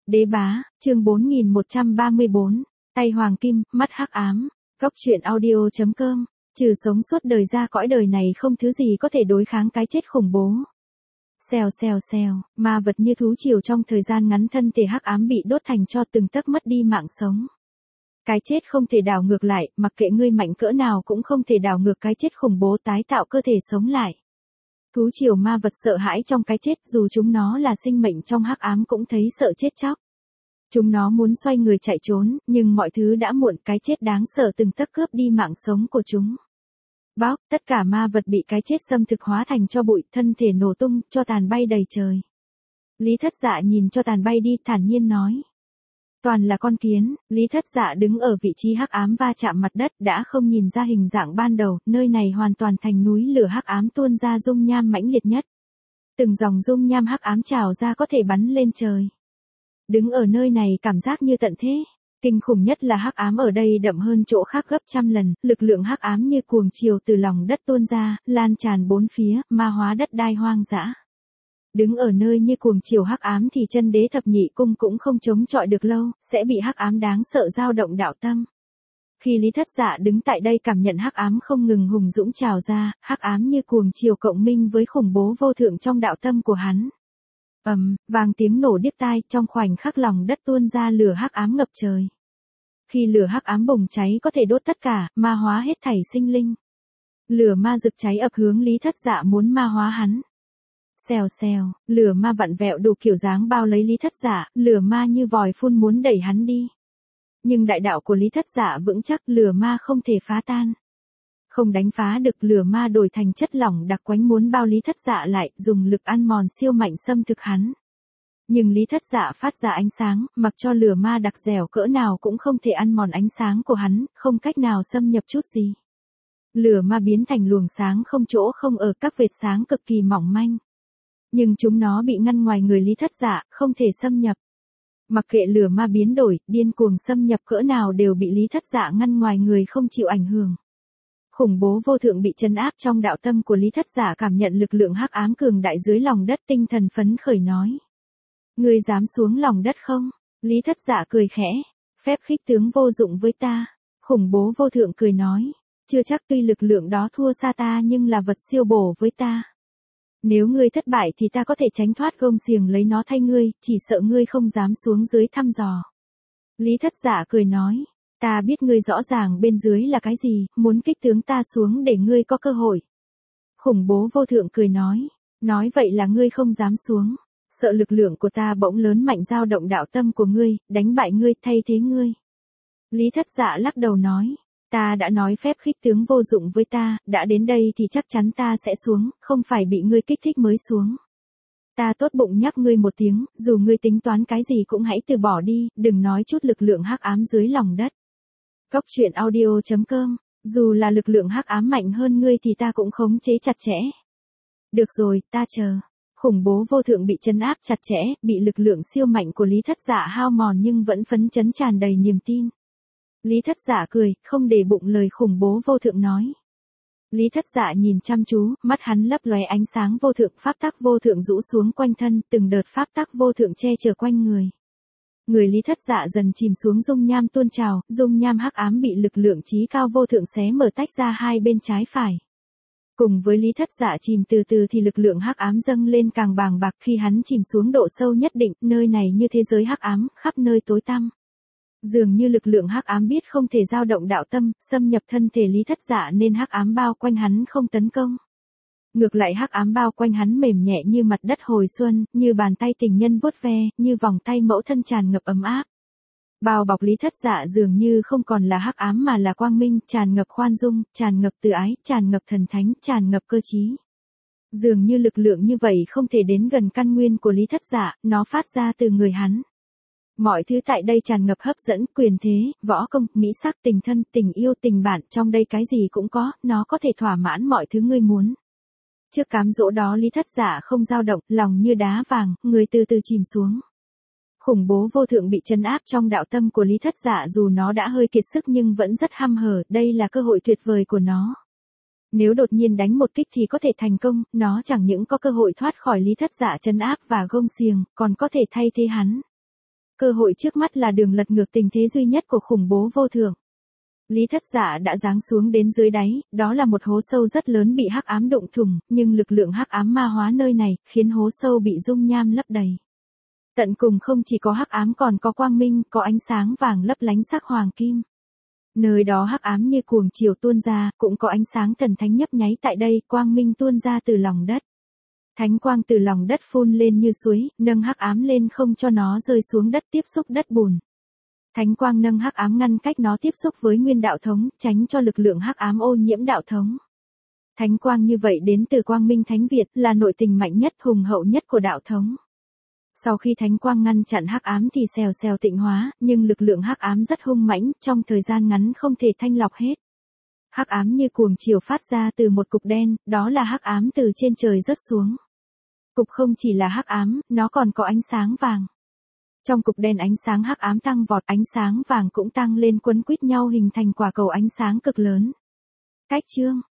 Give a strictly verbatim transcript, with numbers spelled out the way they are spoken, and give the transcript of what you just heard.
Đế bá, chương bốn nghìn một trăm ba mươi bốn, tay hoàng kim, mắt hắc ám, góc truyện audio.com, trừ sống suốt đời ra cõi đời này không thứ gì có thể đối kháng cái chết khủng bố. Xèo xèo xèo, ma vật như thú triều trong thời gian ngắn thân thể hắc ám bị đốt thành tro từng tấc mất đi mạng sống. Cái chết không thể đảo ngược lại, mặc kệ ngươi mạnh cỡ nào cũng không thể đảo ngược cái chết khủng bố tái tạo cơ thể sống lại. Thú triều ma vật sợ hãi trong cái chết, dù chúng nó là sinh mệnh trong hắc ám cũng thấy sợ chết chóc. Chúng nó muốn xoay người chạy trốn, nhưng mọi thứ đã muộn, cái chết đáng sợ từng tấc cướp đi mạng sống của chúng. Bóc, tất cả ma vật bị cái chết xâm thực hóa thành tro bụi, thân thể nổ tung, cho tàn bay đầy trời. Lý Thất Dạ nhìn cho tàn bay đi, thản nhiên nói. Toàn là con kiến. Lý Thất Dạ đứng ở vị trí hắc ám va chạm mặt đất, đã không nhìn ra hình dạng ban đầu, nơi này hoàn toàn thành núi lửa hắc ám tuôn ra dung nham mãnh liệt nhất. Từng dòng dung nham hắc ám trào ra có thể bắn lên trời. Đứng ở nơi này cảm giác như tận thế. Kinh khủng nhất là hắc ám ở đây đậm hơn chỗ khác gấp trăm lần, lực lượng hắc ám như cuồng chiều từ lòng đất tuôn ra, lan tràn bốn phía, ma hóa đất đai hoang dã. Đứng ở nơi như cuồng chiều hắc ám thì chân đế thập nhị cung cũng không chống chọi được lâu, sẽ bị hắc ám đáng sợ dao động đạo tâm. Khi Lý Thất Dạ đứng tại đây cảm nhận hắc ám không ngừng hùng dũng trào ra, hắc ám như cuồng chiều cộng minh với khủng bố vô thượng trong đạo tâm của hắn. Ầm, um, vang tiếng nổ điếc tai, trong khoảnh khắc lòng đất tuôn ra lửa hắc ám ngập trời. Khi lửa hắc ám bùng cháy có thể đốt tất cả, ma hóa hết thảy sinh linh. Lửa ma rực cháy ập hướng Lý Thất Dạ muốn ma hóa hắn. Xèo xèo, lửa ma vặn vẹo đủ kiểu dáng bao lấy Lý Thất Dạ, lửa ma như vòi phun muốn đẩy hắn đi. Nhưng đại đạo của Lý Thất Dạ vững chắc, lửa ma không thể phá tan. Không đánh phá được, lửa ma đổi thành chất lỏng đặc quánh muốn bao Lý Thất Dạ lại, dùng lực ăn mòn siêu mạnh xâm thực hắn. Nhưng Lý Thất Dạ phát ra ánh sáng, mặc cho lửa ma đặc dẻo cỡ nào cũng không thể ăn mòn ánh sáng của hắn, không cách nào xâm nhập chút gì. Lửa ma biến thành luồng sáng không chỗ không ở, các vệt sáng cực kỳ mỏng manh. Nhưng chúng nó bị ngăn ngoài người Lý Thất Dạ, không thể xâm nhập. Mặc kệ lửa ma biến đổi, điên cuồng xâm nhập cỡ nào đều bị Lý Thất Dạ ngăn ngoài người không chịu ảnh hưởng. Khủng bố vô thượng bị trấn áp trong đạo tâm của Lý Thất Dạ, cảm nhận lực lượng hắc ám cường đại dưới lòng đất, tinh thần phấn khởi nói. Ngươi dám xuống lòng đất không? Lý Thất Dạ cười khẽ. Phép khích tướng vô dụng với ta. Khủng bố vô thượng cười nói. Chưa chắc, tuy lực lượng đó thua xa ta nhưng là vật siêu bổ với ta. Nếu ngươi thất bại thì ta có thể tránh thoát gông xiềng lấy nó thay ngươi, chỉ sợ ngươi không dám xuống dưới thăm dò. Lý Thất Dạ cười nói. Ta biết ngươi rõ ràng bên dưới là cái gì, muốn kích tướng ta xuống để ngươi có cơ hội. Khủng bố vô thượng cười nói. Nói vậy là ngươi không dám xuống. Sợ lực lượng của ta bỗng lớn mạnh dao động đạo tâm của ngươi, đánh bại ngươi, thay thế ngươi. Lý Thất Dạ lắc đầu nói. Ta đã nói phép khích tướng vô dụng với ta, đã đến đây thì chắc chắn ta sẽ xuống, không phải bị ngươi kích thích mới xuống. Ta tốt bụng nhắc ngươi một tiếng, dù ngươi tính toán cái gì cũng hãy từ bỏ đi, đừng nói chút lực lượng hắc ám dưới lòng đất. Góc truyện audio.com, dù là lực lượng hắc ám mạnh hơn ngươi thì ta cũng khống chế chặt chẽ. Được rồi, ta chờ. Khủng bố vô thượng bị trấn áp chặt chẽ, bị lực lượng siêu mạnh của Lý Thất Dạ hao mòn nhưng vẫn phấn chấn tràn đầy niềm tin. Lý Thất Dạ cười, không để bụng lời khủng bố vô thượng nói. Lý Thất Dạ nhìn chăm chú, mắt hắn lấp lóe ánh sáng vô thượng, pháp tắc vô thượng rũ xuống quanh thân, từng đợt pháp tắc vô thượng che chở quanh người. Người Lý Thất Dạ dần chìm xuống dung nham tuôn trào, dung nham hắc ám bị lực lượng chí cao vô thượng xé mở tách ra hai bên trái phải. Cùng với Lý Thất Dạ chìm từ từ thì lực lượng hắc ám dâng lên càng bàng bạc, khi hắn chìm xuống độ sâu nhất định, nơi này như thế giới hắc ám, khắp nơi tối tăm. Dường như lực lượng hắc ám biết không thể dao động đạo tâm, xâm nhập thân thể Lý Thất Dạ nên hắc ám bao quanh hắn không tấn công. Ngược lại hắc ám bao quanh hắn mềm nhẹ như mặt đất hồi xuân, như bàn tay tình nhân vuốt ve, như vòng tay mẫu thân tràn ngập ấm áp. Bao bọc Lý Thất Dạ dường như không còn là hắc ám mà là quang minh, tràn ngập khoan dung, tràn ngập từ ái, tràn ngập thần thánh, tràn ngập cơ trí. Dường như lực lượng như vậy không thể đến gần căn nguyên của Lý Thất Dạ, nó phát ra từ người hắn. Mọi thứ tại đây tràn ngập hấp dẫn, quyền thế, võ công, mỹ sắc, tình thân, tình yêu, tình bạn, trong đây cái gì cũng có, nó có thể thỏa mãn mọi thứ ngươi muốn. Trước cám dỗ đó Lý Thất Dạ không dao động, lòng như đá vàng, người từ từ chìm xuống. Khủng bố vô thượng bị trấn áp trong đạo tâm của Lý Thất Dạ, dù nó đã hơi kiệt sức nhưng vẫn rất hăm hở, đây là cơ hội tuyệt vời của nó. Nếu đột nhiên đánh một kích thì có thể thành công, nó chẳng những có cơ hội thoát khỏi Lý Thất Dạ trấn áp và gông xiềng, còn có thể thay thế hắn. Cơ hội trước mắt là đường lật ngược tình thế duy nhất của khủng bố vô thượng. Lý Thất Dạ đã giáng xuống đến dưới đáy, đó là một hố sâu rất lớn bị hắc ám đụng thủng, nhưng lực lượng hắc ám ma hóa nơi này, khiến hố sâu bị dung nham lấp đầy. Tận cùng không chỉ có hắc ám còn có quang minh, có ánh sáng vàng lấp lánh sắc hoàng kim. Nơi đó hắc ám như cuồng chiều tuôn ra, cũng có ánh sáng thần thánh nhấp nháy tại đây, quang minh tuôn ra từ lòng đất. Thánh quang từ lòng đất phun lên như suối, nâng hắc ám lên không cho nó rơi xuống đất tiếp xúc đất bùn. Thánh quang nâng hắc ám ngăn cách nó tiếp xúc với nguyên đạo thống, tránh cho lực lượng hắc ám ô nhiễm đạo thống. Thánh quang như vậy đến từ quang minh thánh Việt, là nội tình mạnh nhất hùng hậu nhất của đạo thống. Sau khi thánh quang ngăn chặn hắc ám thì xèo xèo tịnh hóa, nhưng lực lượng hắc ám rất hung mãnh, trong thời gian ngắn không thể thanh lọc hết. Hắc ám như cuồng chiều phát ra từ một cục đen, đó là hắc ám từ trên trời rớt xuống. Cục không chỉ là hắc ám, nó còn có ánh sáng vàng. Trong cục đen ánh sáng hắc ám tăng vọt, ánh sáng vàng cũng tăng lên quấn quýt nhau hình thành quả cầu ánh sáng cực lớn. Cách chương